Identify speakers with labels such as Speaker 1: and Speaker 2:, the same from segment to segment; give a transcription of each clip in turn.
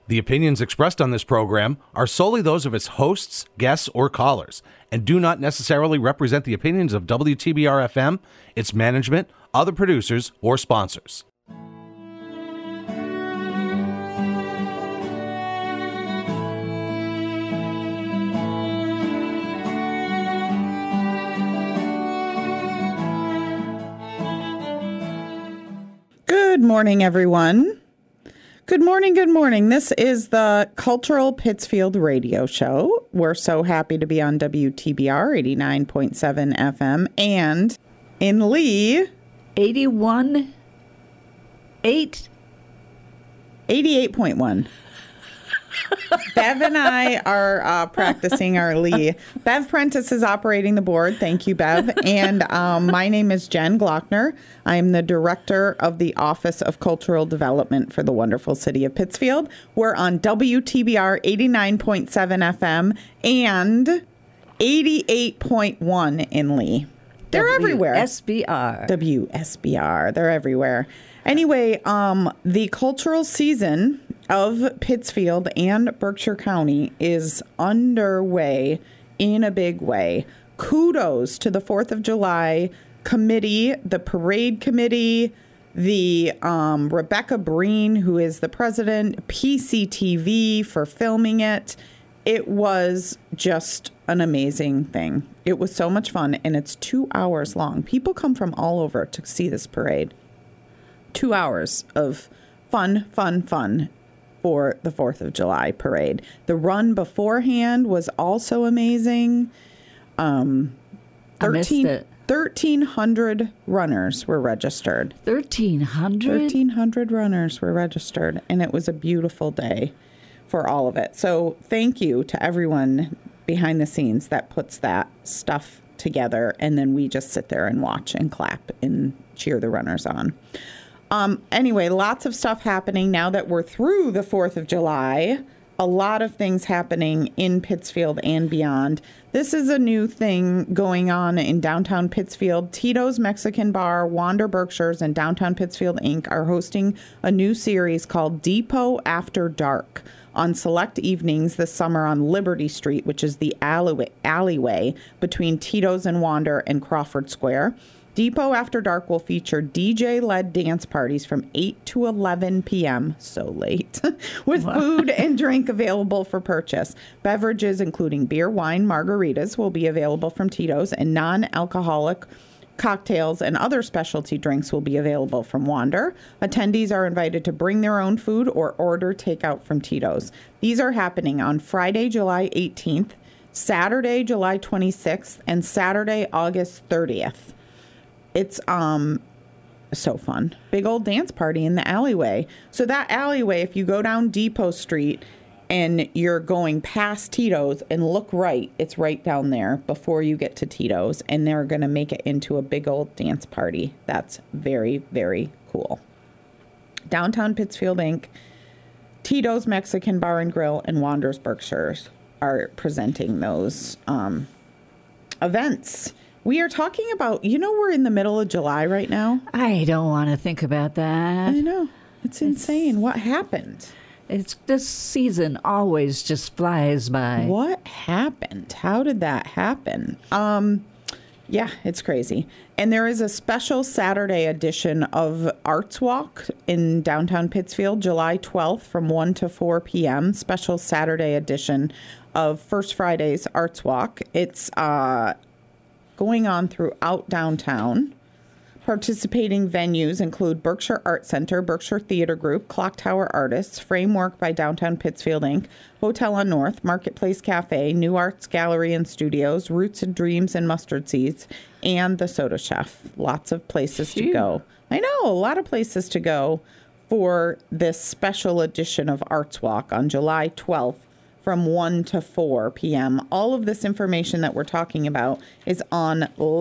Speaker 1: The opinions expressed on this program are solely those of its hosts, guests, or callers, and do not necessarily represent the opinions of WTBR-FM, its management, other producers, or sponsors.
Speaker 2: Good morning, everyone. Good morning, good morning. This is the Cultural Pittsfield Radio Show. We're so happy to be on WTBR 89.7 FM and in Lee 88.1. Bev and I are practicing our Lee. Bev Prentice is operating the board. Thank you, Bev. And my name is Jen Glockner. I'm the director of the Office of Cultural Development for the wonderful city of Pittsfield. We're on WTBR 89.7 FM and 88.1 in Lee. They're everywhere. WSBR. They're everywhere. Anyway, the cultural season of Pittsfield and Berkshire County is underway in a big way. Kudos to the 4th of July committee, the parade committee, the Rebecca Breen, who is the president, PCTV for filming it. It was just an amazing thing. It was so much fun, and it's 2 hours long. People come from all over to see this parade. 2 hours of fun for the 4th of July parade. The run beforehand was also amazing. 1,300 runners were registered.
Speaker 3: 1,300?
Speaker 2: 1,300 runners were registered, and it was a beautiful day for all of it. So thank you to everyone behind the scenes that puts that stuff together, and then we just sit there and watch and clap and cheer the runners on. Anyway, lots of stuff happening now that we're through the 4th of July. A lot of things happening in Pittsfield and beyond. This is a new thing going on in downtown Pittsfield. Tito's Mexican Bar, Wander Berkshires, and Downtown Pittsfield Inc. are hosting a new series called Depot After Dark on select evenings this summer on Liberty Street, which is the alleyway between Tito's and Wander and Crawford Square. Depot After Dark will feature DJ-led dance parties from 8 to 11 p.m., so late, with food and drink available for purchase. Beverages, including beer, wine, margaritas, will be available from Tito's, and non-alcoholic cocktails and other specialty drinks will be available from Wander. Attendees are invited to bring their own food or order takeout from Tito's. These are happening on Friday, July 18th, Saturday, July 26th, and Saturday, August 30th. It's so fun. Big old dance party in the alleyway. So that alleyway, if you go down Depot Street and you're going past Tito's and look right, it's right down there before you get to Tito's. And they're going to make it into a big old dance party. That's very, very cool. Downtown Pittsfield Inc., Tito's Mexican Bar and Grill, and Wander's Berkshires are presenting those events. We are talking about, we're in the middle of July right now.
Speaker 3: I don't want to think about that.
Speaker 2: I know. It's insane. What happened?
Speaker 3: This season always just flies by.
Speaker 2: What happened? How did that happen? Yeah, it's crazy. And there is a special Saturday edition of Arts Walk in downtown Pittsfield, July 12th from 1 to 4 p.m. Special Saturday edition of First Friday's Arts Walk. It's going on throughout downtown. Participating venues include Berkshire Art Center, Berkshire Theater Group, Clock Tower Artists, Framework by Downtown Pittsfield Inc., Hotel on North, Marketplace Cafe, New Arts Gallery and Studios, Roots and Dreams and Mustard Seeds, and the Soda Chef. Lots of places to go. I know, a lot of places to go for this special edition of Arts Walk on July 12th. From 1 to 4 p.m. All of this information that we're talking about is on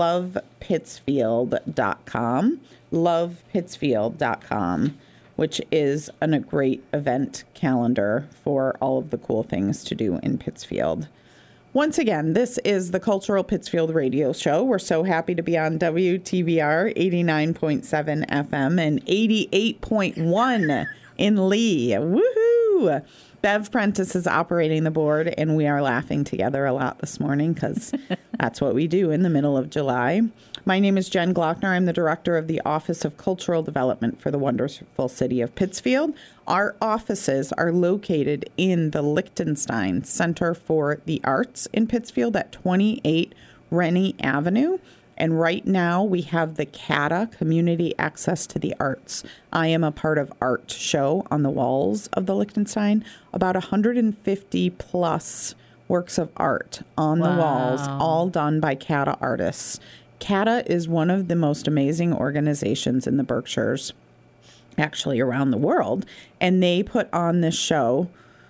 Speaker 2: lovepittsfield.com, lovepittsfield.com, which is a great event calendar for all of the cool things to do in Pittsfield. Once again, this is the Cultural Pittsfield Radio Show. We're so happy to be on WTBR 89.7 FM and 88.1 in Lee. Woohoo! Bev Prentice is operating the board, and we are laughing together a lot this morning because that's what we do in the middle of July. My name is Jen Glockner. I'm the director of the Office of Cultural Development for the wonderful city of Pittsfield. Our offices are located in the Lichtenstein Center for the Arts in Pittsfield at 28 Rennie Avenue. And right now we have the CATA, Community Access to the Arts. I Am a Part of Art show on the walls of the Lichtenstein. About 150 plus works of art on the walls, all done by CATA artists. CATA is one of the most amazing organizations in the Berkshires, actually around the world. And they put on this show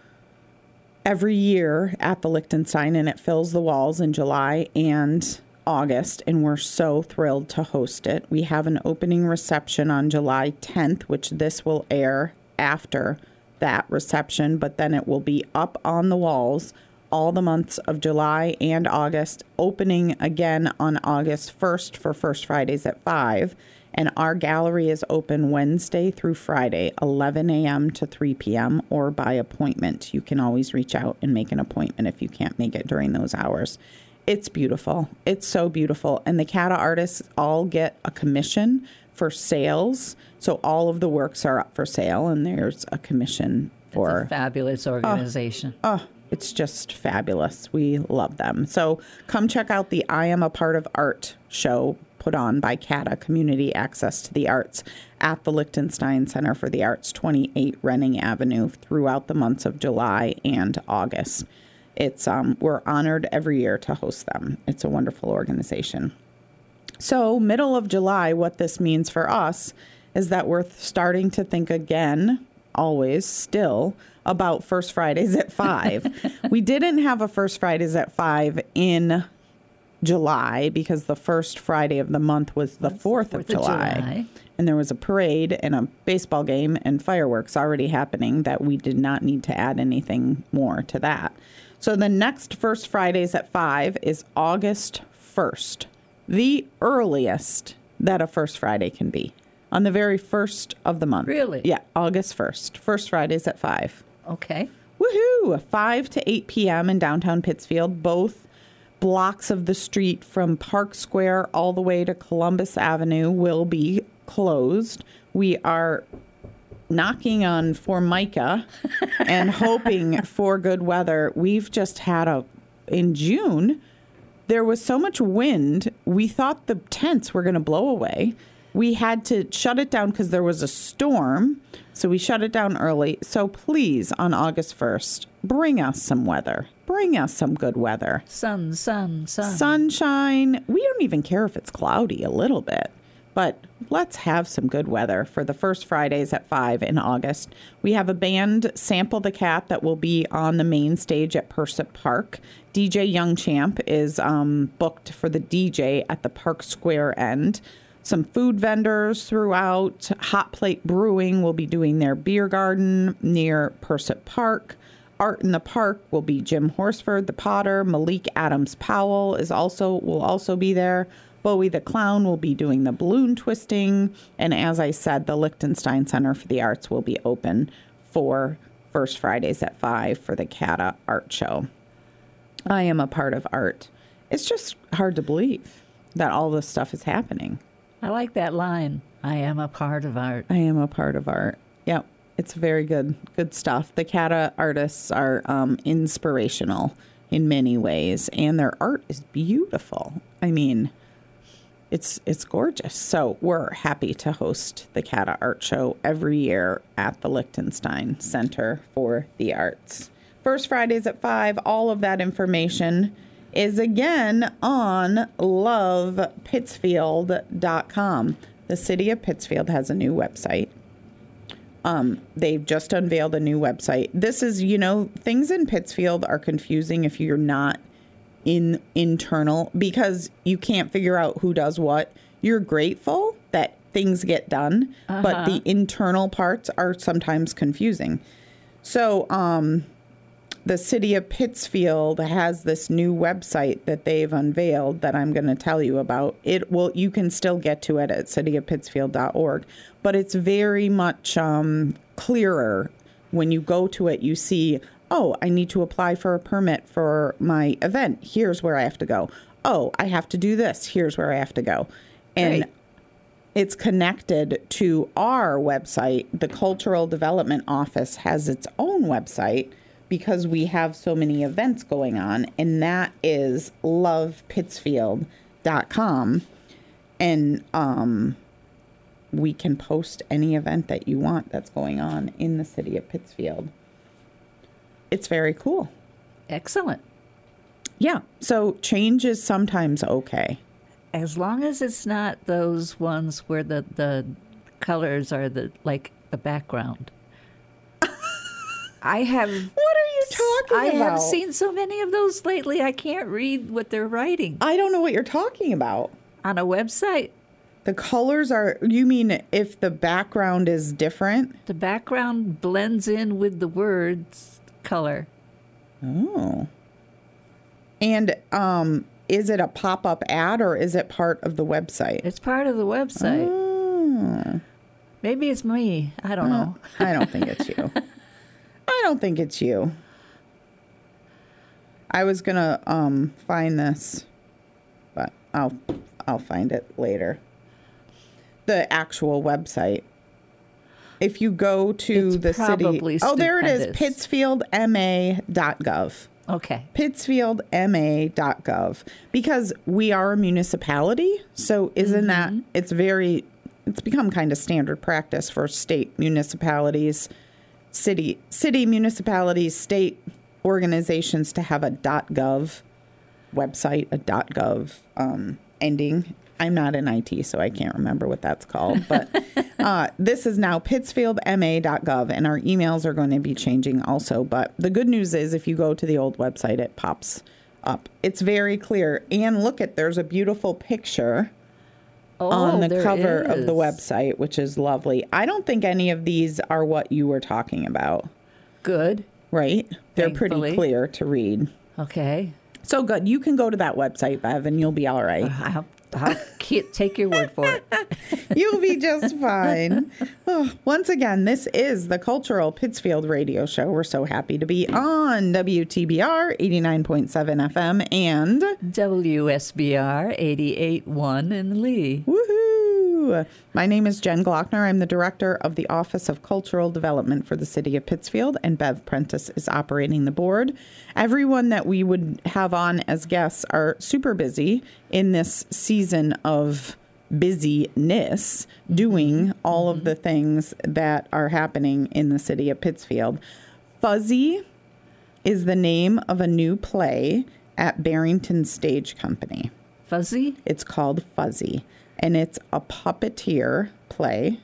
Speaker 2: every year at the Lichtenstein, and it fills the walls in July and August, and we're so thrilled to host it. We have an opening reception on July 10th, which this will air after that reception, but then it will be up on the walls all the months of July and August, opening again on August 1st for First Fridays at 5. And our gallery is open Wednesday through Friday, 11 a.m. to 3 p.m. or by appointment. You can always reach out and make an appointment if you can't make it during those hours. It's beautiful. It's so beautiful. And the CATA artists all get a commission for sales. So all of the works are up for sale, and there's a commission for...
Speaker 3: It's a fabulous organization.
Speaker 2: It's just fabulous. We love them. So come check out the I Am a Part of Art show put on by CATA, Community Access to the Arts, at the Lichtenstein Center for the Arts, 28 Renning Avenue, throughout the months of July and August. It's we're honored every year to host them. It's a wonderful organization. So middle of July, what this means for us is that we're starting to think again, always still, about First Fridays at 5. We didn't have a First Fridays at 5 in July because the first Friday of the month was the 4th of July. And there was a parade and a baseball game and fireworks already happening that we did not need to add anything more to that. So the next First Fridays at 5 is August 1st, the earliest that a First Friday can be, on the very first of the month.
Speaker 3: Really?
Speaker 2: Yeah, August 1st. First Fridays at 5.
Speaker 3: Okay.
Speaker 2: Woohoo! 5 to 8 p.m. in downtown Pittsfield. Both blocks of the street from Park Square all the way to Columbus Avenue will be closed. We are knocking on Formica and hoping for good weather. We've just had in June, there was so much wind, we thought the tents were going to blow away. We had to shut it down because there was a storm, so we shut it down early. So please, on August 1st, bring us some weather. Bring us some good weather.
Speaker 3: Sun.
Speaker 2: Sunshine. We don't even care if it's cloudy a little bit. But let's have some good weather for the First Fridays at 5 in August. We have a band, Sample the Cat, that will be on the main stage at Persip Park. DJ Youngchamp is booked for the DJ at the Park Square end. Some food vendors throughout. Hot Plate Brewing will be doing their beer garden near Persip Park. Art in the Park will be Jim Horsford, the potter. Malik Adams Powell will also be there. Bowie the Clown will be doing the balloon twisting. And as I said, the Lichtenstein Center for the Arts will be open for First Fridays at 5 for the CATA art show. I am a part of art. It's just hard to believe that all this stuff is happening.
Speaker 3: I like that line. I am a part of art.
Speaker 2: I am a part of art. Yep. It's very good stuff. The CATA artists are inspirational in many ways, and their art is beautiful. I mean, it's gorgeous. So we're happy to host the CATA Art Show every year at the Lichtenstein Center for the Arts. First Fridays at 5, all of that information is again on lovepittsfield.com. The city of Pittsfield has a new website. They've just unveiled a new website. This is, things in Pittsfield are confusing if you're not internal because you can't figure out who does what. You're grateful that things get done, but the internal parts are sometimes confusing. So, the city of Pittsfield has this new website that they've unveiled that I'm going to tell you about. You can still get to it at cityofpittsfield.org, but it's very much clearer when you go to it, you see, oh, I need to apply for a permit for my event. Here's where I have to go. Oh, I have to do this. Here's where I have to go. And
Speaker 3: Great.
Speaker 2: it's connected to our website. The Cultural Development Office has its own website because we have so many events going on, and that is lovepittsfield.com. And we can post any event that you want that's going on in the city of Pittsfield. It's very cool.
Speaker 3: Excellent.
Speaker 2: Yeah. So change is sometimes okay.
Speaker 3: As long as it's not those ones where the colors are the background. I have.
Speaker 2: What are you talking
Speaker 3: I
Speaker 2: about?
Speaker 3: have seen so many of those lately. I can't read what they're writing
Speaker 2: I don't know what you're talking about.
Speaker 3: on a website.
Speaker 2: The colors are, you mean if the background is different?
Speaker 3: The background blends in with the words color.
Speaker 2: Oh. And is it a pop-up ad or is it part of the website?
Speaker 3: It's part of the website.
Speaker 2: Oh.
Speaker 3: Maybe it's me. I don't know.
Speaker 2: I don't think it's you. I don't think it's you. I was going to find this, but I'll find it later. The actual website. If you go to
Speaker 3: It's
Speaker 2: the city.
Speaker 3: probably
Speaker 2: Oh, there it is.
Speaker 3: stupendous.
Speaker 2: Pittsfieldma.gov.
Speaker 3: Okay.
Speaker 2: Pittsfieldma.gov. Because we are a municipality. So isn't that, it's become kind of standard practice for state municipalities, city municipalities, state organizations to have a .gov website, a .gov ending. I'm not in IT, so I can't remember what that's called. But this is now pittsfieldma.gov, and our emails are going to be changing also. But the good news is if you go to the old website, it pops up. It's very clear. And look there's a beautiful picture on the
Speaker 3: there
Speaker 2: cover of the
Speaker 3: is.
Speaker 2: website, which is lovely. I don't think any of these are what you were talking about,
Speaker 3: Good.
Speaker 2: right? They're pretty
Speaker 3: Thankfully.
Speaker 2: clear to read.
Speaker 3: Okay.
Speaker 2: So good. You can go to that website, Bev, and you'll be all right.
Speaker 3: I'll take your word for it.
Speaker 2: You'll be just fine. Oh, once again, this is the Cultural Pittsfield Radio Show. We're so happy to be on WTBR 89.7 FM and
Speaker 3: WSBR 88.1 in Lee.
Speaker 2: woohoo! My name is Jen Glockner. I'm the director of the Office of Cultural Development for the City of Pittsfield, and Bev Prentice is operating the board. Everyone that we would have on as guests are super busy in this season of busyness, doing all of the things that are happening in the city of Pittsfield. Fuzzy is the name of a new play at Barrington Stage Company.
Speaker 3: Fuzzy?
Speaker 2: It's called Fuzzy, and it's a puppeteer play.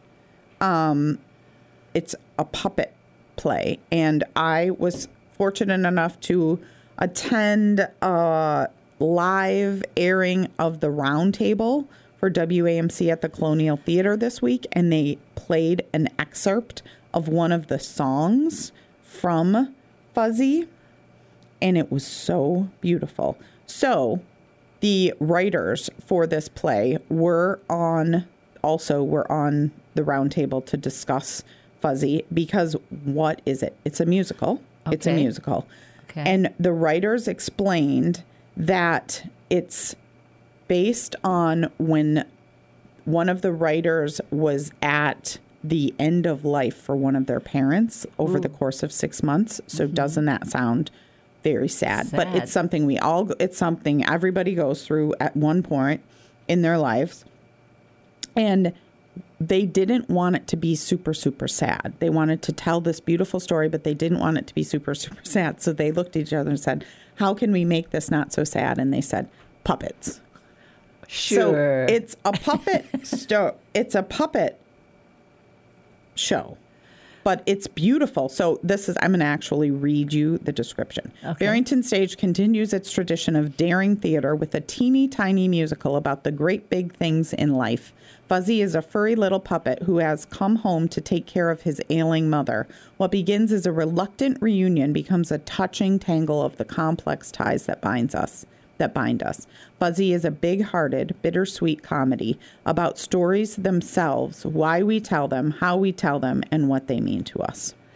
Speaker 2: It's a puppet play, and I was fortunate enough to attend a live airing of the Round Table for WAMC at the Colonial Theater this week, and they played an excerpt of one of the songs from Fuzzy, and it was so beautiful. So the writers for this play were on the round table to discuss Fuzzy, because what is it? It's a musical. It's a
Speaker 3: Okay.
Speaker 2: musical.
Speaker 3: Okay.
Speaker 2: And the writers explained that it's based on when one of the writers was at the end of life for one of their parents over the course of 6 months. So doesn't that sound very sad? But
Speaker 3: Sad.
Speaker 2: it's something everybody goes through at one point in their lives. And they didn't want it to be super, super sad. They wanted to tell this beautiful story, but they didn't want it to be super, super sad. So they looked at each other and said, how can we make this not so sad? And they said, puppets.
Speaker 3: Sure.
Speaker 2: So it's a puppet it's a puppet show, but it's beautiful. So I'm going to actually read you the description.
Speaker 3: Okay.
Speaker 2: Barrington Stage continues its tradition of daring theater with a teeny tiny musical about the great big things in life. Fuzzy is a furry little puppet who has come home to take care of his ailing mother. What begins as a reluctant reunion becomes a touching tangle of the complex ties that bind us. Fuzzy is a big-hearted, bittersweet comedy about stories themselves, why we tell them, how we tell them, and what they mean to us.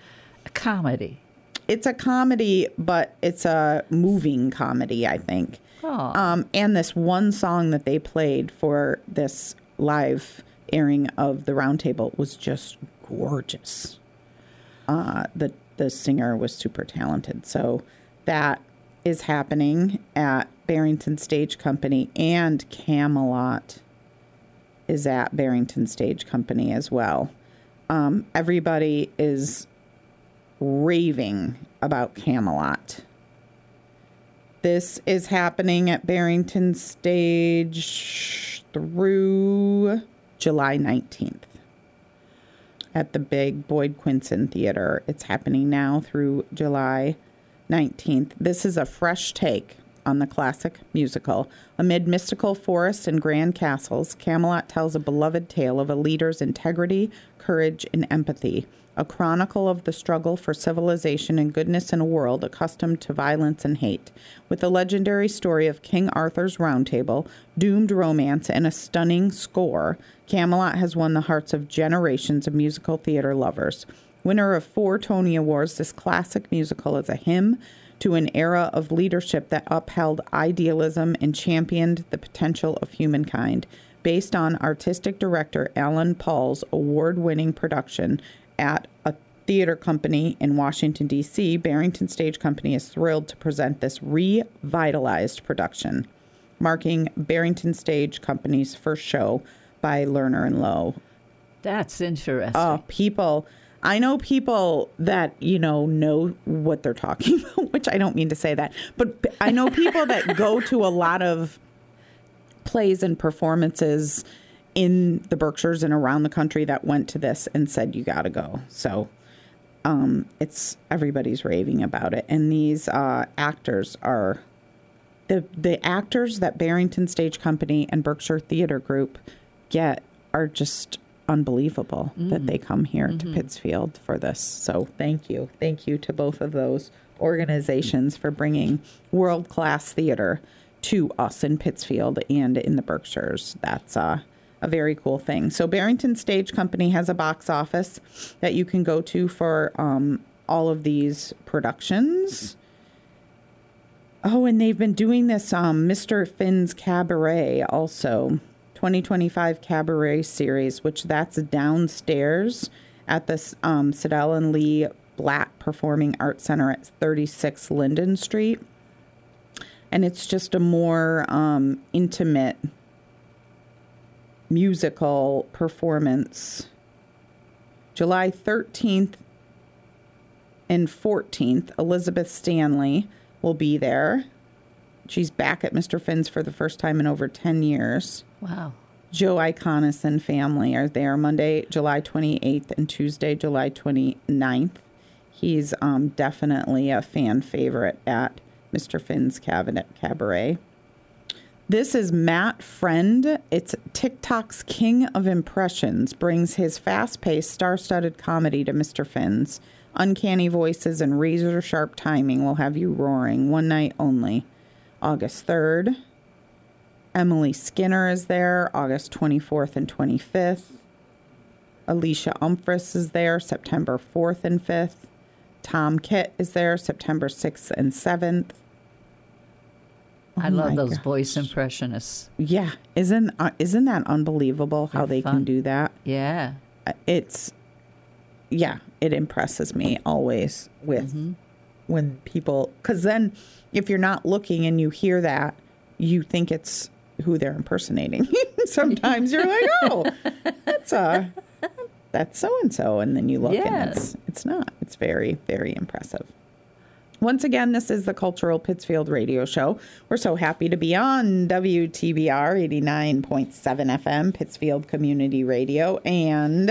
Speaker 3: A comedy.
Speaker 2: It's a comedy, but it's a moving comedy, I think.
Speaker 3: Oh.
Speaker 2: And this one song that they played for this live airing of the Roundtable was just gorgeous. The singer was super talented. So that is happening at Barrington Stage Company, and Camelot is at Barrington Stage Company as well. Everybody is raving about Camelot. This is happening at Barrington Stage through July 19th at the big Boyd Quinson Theater. It's happening now through July 19th. This is a fresh take on the classic musical. Amid mystical forests and grand castles, Camelot tells a beloved tale of a leader's integrity, courage, and empathy. A chronicle of the struggle for civilization and goodness in a world accustomed to violence and hate. With the legendary story of King Arthur's Round Table, doomed romance, and a stunning score, Camelot has won the hearts of generations of musical theater lovers. Winner of 4 Tony Awards, this classic musical is a hymn to an era of leadership that upheld idealism and championed the potential of humankind. Based on artistic director Alan Paul's award-winning production at a theater company in Washington, D.C., Barrington Stage Company is thrilled to present this revitalized production, marking Barrington Stage Company's first show by Lerner and Loewe.
Speaker 3: That's interesting.
Speaker 2: I know people that, know what they're talking about, which I don't mean to say that, but I know people that go to a lot of plays and performances in the Berkshires and around the country that went to this and said, you got to go. So everybody's raving about it. And these actors are the actors that Barrington Stage Company and Berkshire Theater Group get are just unbelievable that they come here to Pittsfield for this. So thank you. Thank you to both of those organizations for bringing world-class theater to us in Pittsfield and in the Berkshires. That's a very cool thing. So Barrington Stage Company has a box office that you can go to for all of these productions. Oh, and they've been doing this Mr. Finn's Cabaret also, 2025 Cabaret series, which that's downstairs at the Sidell and Lee Blatt Performing Arts Center at 36 Linden Street. And it's just a more intimate musical performance. July 13th and 14th, Elizabeth Stanley will be there. She's back at Mr. Finn's for the first time in over 10 years.
Speaker 3: Wow.
Speaker 2: Joe Iconis and family are there Monday, July 28th and Tuesday, July 29th. He's definitely a fan favorite at Mr. Finn's Cabaret. This is Matt Friend. It's TikTok's king of impressions, brings his fast-paced, star-studded comedy to Mr. Finn's. Uncanny voices and razor-sharp timing will have you roaring. One night only. August 3rd. Emily Skinner is there, August 24th and 25th. Alicia Umphris is there, September 4th and 5th. Tom Kitt is there, September 6th and 7th.
Speaker 3: I love those voice impressionists.
Speaker 2: Yeah. Isn't that unbelievable how they can do that?
Speaker 3: Yeah.
Speaker 2: It impresses me always with when people, because then if you're not looking and you hear that, you think it's who they're impersonating. Sometimes you're like, oh, that's so-and-so. And then you look and it's not. It's very, very impressive. Once again, this is the Cultural Pittsfield Radio Show. We're so happy to be on WTBR 89.7 FM, Pittsfield Community Radio, and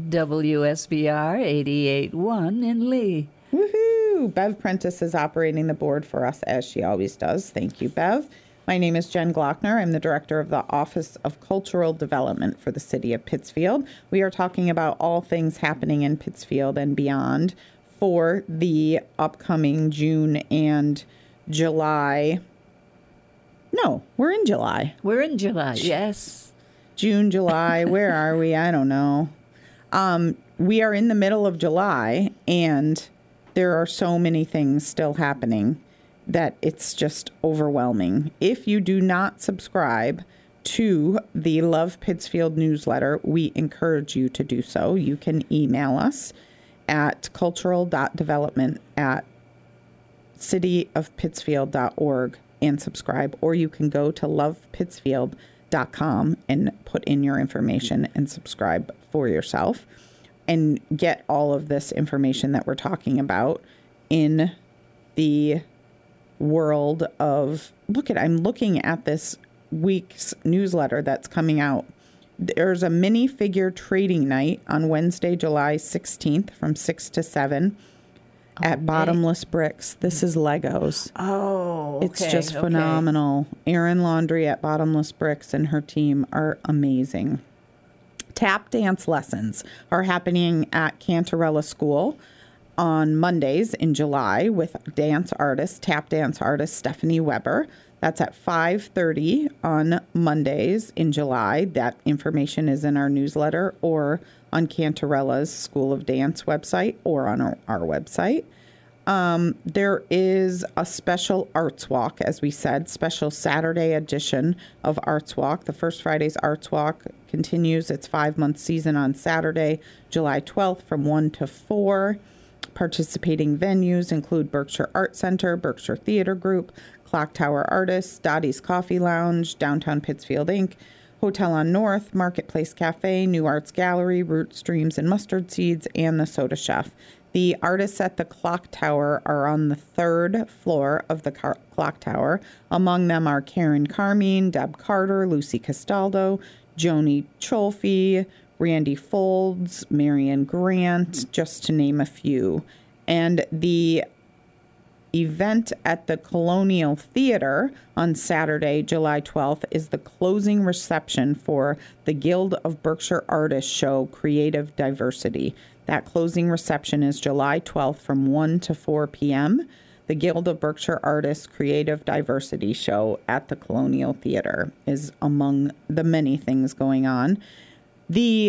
Speaker 3: WSBR 88.1 in Lee.
Speaker 2: Woohoo! Bev Prentice is operating the board for us, as she always does. Thank you, Bev. My name is Jen Glockner. I'm the director of the Office of Cultural Development for the City of Pittsfield. We are talking about all things happening in Pittsfield and beyond for the upcoming June and July. No, we're in July.
Speaker 3: We're in July, yes.
Speaker 2: June, July, where are we? I don't know. We are in the middle of July, and There are so many things still happening that it's just overwhelming. If you do not subscribe to the Love Pittsfield newsletter, we encourage you to do so. You can email us at cultural.development@cityofpittsfield.org and subscribe, or you can go to lovepittsfield.com and put in your information and subscribe for yourself and get all of this information that we're talking about in the world of, I'm looking at this week's newsletter that's coming out. There's a mini figure trading night on Wednesday, July 16th from 6 to 7 at Bottomless Bricks. This is Legos.
Speaker 3: Oh, okay.
Speaker 2: It's just phenomenal. Erin Laundrie at Bottomless Bricks and her team are amazing. Tap dance lessons are happening at Cantarella School on Mondays in July with tap dance artist Stephanie Weber. That's at 5:30 on Mondays in July. That information is in our newsletter or on Cantarella's School of Dance website or on our website. There is a special Arts Walk, as we said, special Saturday edition of Arts Walk. The First Friday's Arts Walk continues its 5-month season on Saturday, July 12th from 1 to 4. Participating venues include Berkshire Art Center, Berkshire Theater Group, Clock Tower Artists, Dottie's Coffee Lounge, Downtown Pittsfield Inc., Hotel on North, Marketplace Cafe, New Arts Gallery, Root Streams and Mustard Seeds, and the Soda Chef. The artists at the Clock Tower are on the 3rd floor of the Clock Tower. Among them are Karen Carmine, Deb Carter, Lucy Castaldo, Joni Cholfi, Randy Folds, Marion Grant, just to name a few. And the event at the Colonial Theater on Saturday, July 12th, is the closing reception for the Guild of Berkshire Artists show Creative Diversity. That closing reception is July 12th from 1 to 4 p.m. The Guild of Berkshire Artists Creative Diversity show at the Colonial Theater is among the many things going on. The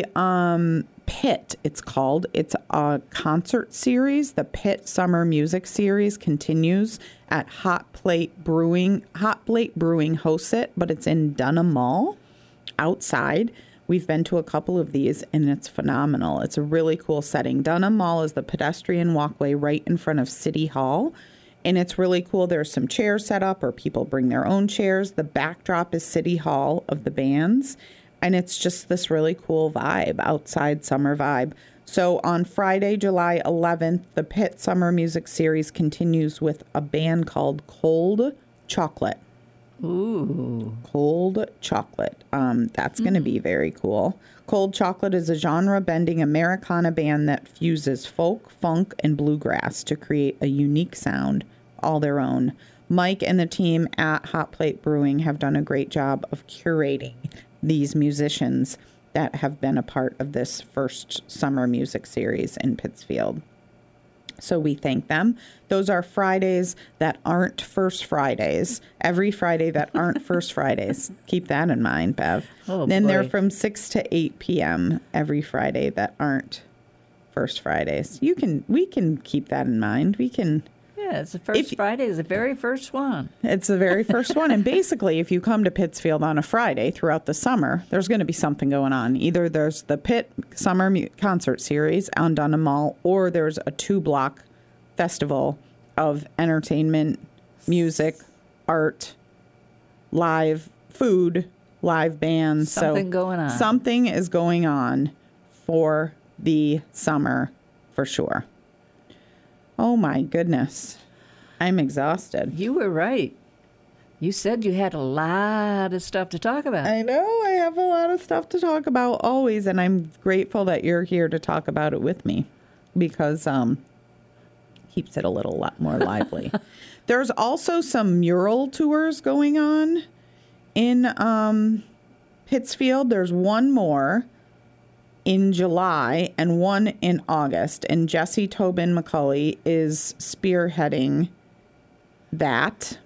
Speaker 2: Pit, it's called. It's a concert series. The Pit Summer Music Series continues at Hot Plate Brewing. Hot Plate Brewing hosts it, but it's in Dunham Mall outside. We've been to a couple of these, and it's phenomenal. It's a really cool setting. Dunham Mall is the pedestrian walkway right in front of City Hall, and it's really cool. There's some chairs set up, or people bring their own chairs. The backdrop is City Hall of the bands. And it's just this really cool vibe, outside summer vibe. So on Friday, July 11th, the Pit Summer Music Series continues with a band called Cold Chocolate.
Speaker 3: Ooh.
Speaker 2: Cold Chocolate. That's going to be very cool. Cold Chocolate is a genre-bending Americana band that fuses folk, funk, and bluegrass to create a unique sound, all their own. Mike and the team at Hot Plate Brewing have done a great job of curating these musicians that have been a part of this first summer music series in Pittsfield. So we thank them. Those are Fridays that aren't First Fridays. Every Friday that aren't First Fridays. Keep that in mind, Bev.
Speaker 3: Oh,
Speaker 2: then
Speaker 3: boy.
Speaker 2: they're from 6 to 8 p.m. every Friday that aren't First Fridays. We can keep that in mind.
Speaker 3: Yeah, it's the first Friday. Is the very first one.
Speaker 2: It's the very first one. And basically, if you come to Pittsfield on a Friday throughout the summer, there's going to be something going on. Either there's the Pitt Summer Concert Series on Dunham Mall, or there's a 2-block festival of entertainment, music, art, live food, live bands.
Speaker 3: Something going on.
Speaker 2: Something is going on for the summer for sure. Oh, my goodness. I'm exhausted.
Speaker 3: You were right. You said you had a lot of stuff to talk about.
Speaker 2: I know. I have a lot of stuff to talk about always, and I'm grateful that you're here to talk about it with me because keeps it a lot more lively. There's also some mural tours going on in Pittsfield. There's one more in July and one in August, and Jesse Tobin McCulley is spearheading that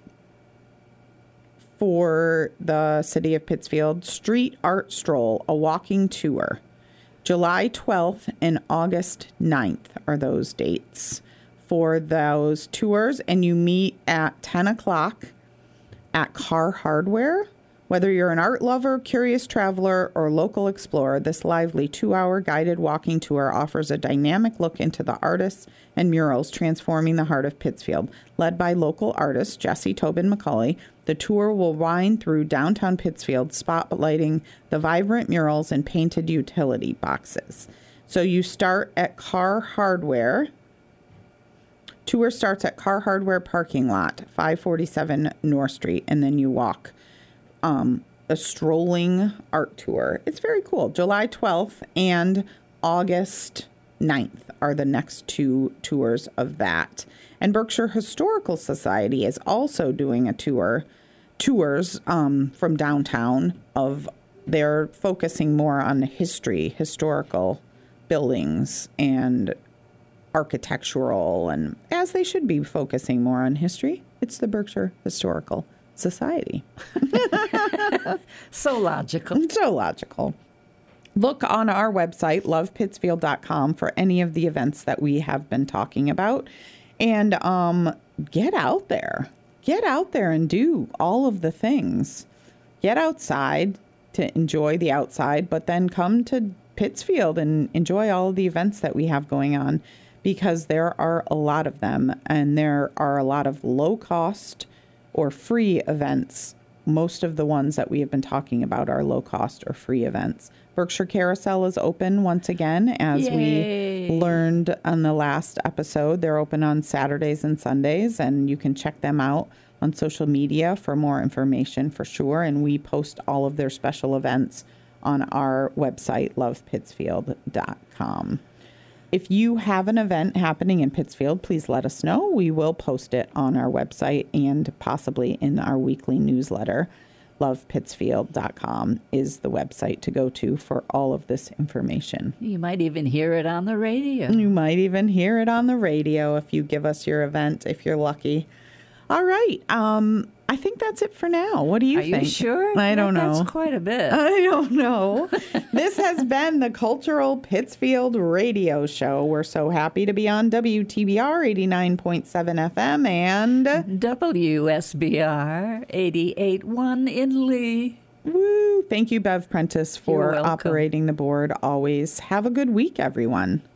Speaker 2: for the City of Pittsfield. Street Art Stroll, a walking tour. July 12th and August 9th are those dates for those tours, and you meet at 10 o'clock at Car Hardware. Whether you're an art lover, curious traveler, or local explorer, this lively 2-hour guided walking tour offers a dynamic look into the artists and murals transforming the heart of Pittsfield. Led by local artist Jesse Tobin McCauley, the tour will wind through downtown Pittsfield, spotlighting the vibrant murals and painted utility boxes. So you start at Car Hardware. Tour starts at Car Hardware parking lot, 547 North Street, and then you walk. A strolling art tour. It's very cool. July 12th and August 9th are the next 2 tours of that. And Berkshire Historical Society is also doing a tours from downtown of, they're focusing more on history, historical buildings and architectural, and as they should be focusing more on history. It's the Berkshire Historical Society.
Speaker 3: So logical.
Speaker 2: So logical. Look on our website, lovepittsfield.com, for any of the events that we have been talking about. And get out there. Get out there and do all of the things. Get outside to enjoy the outside, but then come to Pittsfield and enjoy all of the events that we have going on, because there are a lot of them, and there are a lot of low-cost or free events. Most of the ones that we have been talking about are low-cost or free events. Berkshire Carousel is open once again, as
Speaker 3: Yay.
Speaker 2: we learned on the last episode. They're open on Saturdays and Sundays, and you can check them out on social media for more information for sure. And we post all of their special events on our website, lovepittsfield.com. If you have an event happening in Pittsfield, please let us know. We will post it on our website and possibly in our weekly newsletter. lovepittsfield.com is the website to go to for all of this information.
Speaker 3: You might even hear it on the radio.
Speaker 2: You might even hear it on the radio if you give us your event, if you're lucky. All right. I think that's it for now. What do you think?
Speaker 3: Are you sure?
Speaker 2: I don't know.
Speaker 3: That's quite a bit.
Speaker 2: I don't know. This has been the Cultural Pittsfield Radio Show. We're so happy to be on WTBR 89.7 FM and
Speaker 3: WSBR 88.1 in Lee.
Speaker 2: Woo! Thank you, Bev Prentice, for
Speaker 3: You're welcome.
Speaker 2: operating the board always. Have a good week, everyone.